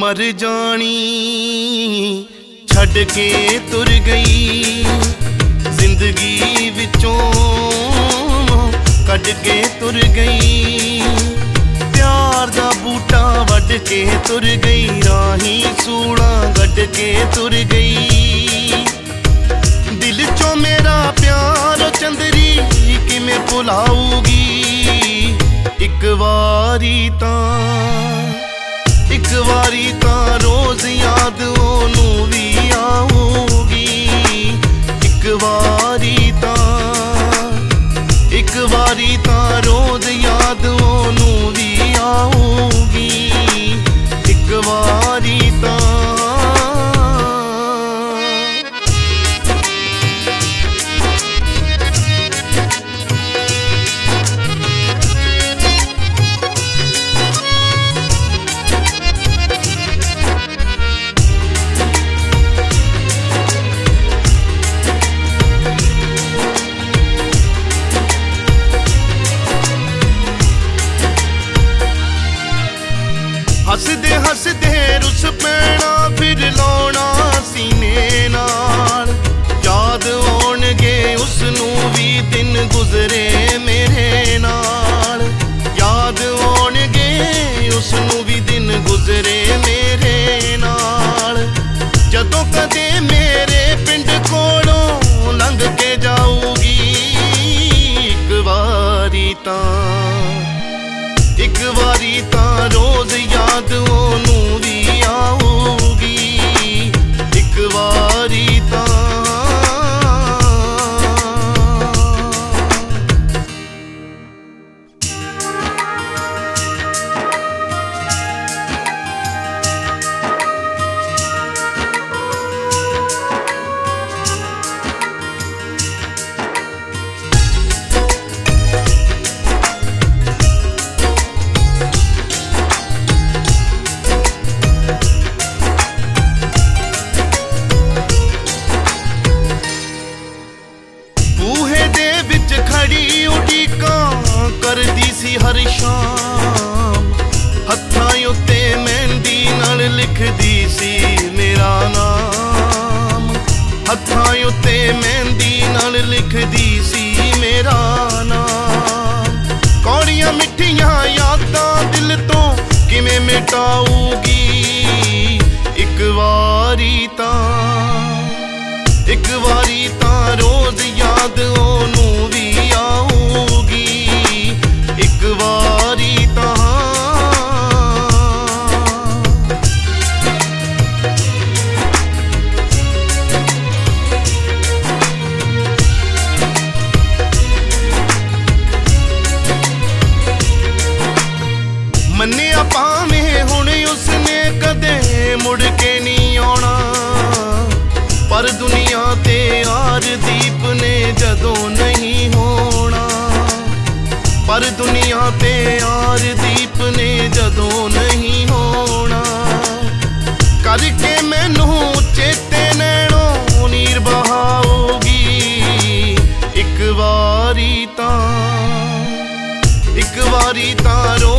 मर जानी छड़ के तुर गई, जिंदगी विचों कट के तुर गई। प्यार दा बूटा वड के तुर गई, राही सूड़ा गड के तुर गई। दिल चों मेरा प्यार चंदरी किमें भुलाऊगी। एक वारी तां रोज याद ओनू भी आऊगी। एक वारी तां रोज याद ओनू भी आऊगी। एक वारी तां हसदे हसदे रुस पैना फिर लाउणा सीने नाल। याद आउणगे उसनू भी दिन गुजरे मेरे नाल। याद आउणगे उसनू भी दिन गुजरे मेरे नाल। जदों कदे मेरे पिंड कोलों लंघ के जाऊगी। एक वारी तां रोज याद ओनू भी आऊगी। एक वारी तां खड़ी उड़ीकां करदी सी हर शाम। हत्थां उत्ते मेहंदी नाल लिखदी सी मेरा नाम। हत्थां उत्ते मेहंदी नाल लिखदी सी मेरा नाम। कौड़ियां मिठियां यादां दिल तो किवें मिटाऊगी। एक वारी तां रोज याद ओनू भी आऊगी। एक वारी तां मन्निया भावें हुण उसने कदे मुड़ के नहीं आउणा। पर दुनिया ते यार दीप ने जदों नहीं होना। पर दुनिया ते यार दीप ने जदों नहीं होना। करके मैनू चेते नैणों नीर बहाओगी। एक वारी तां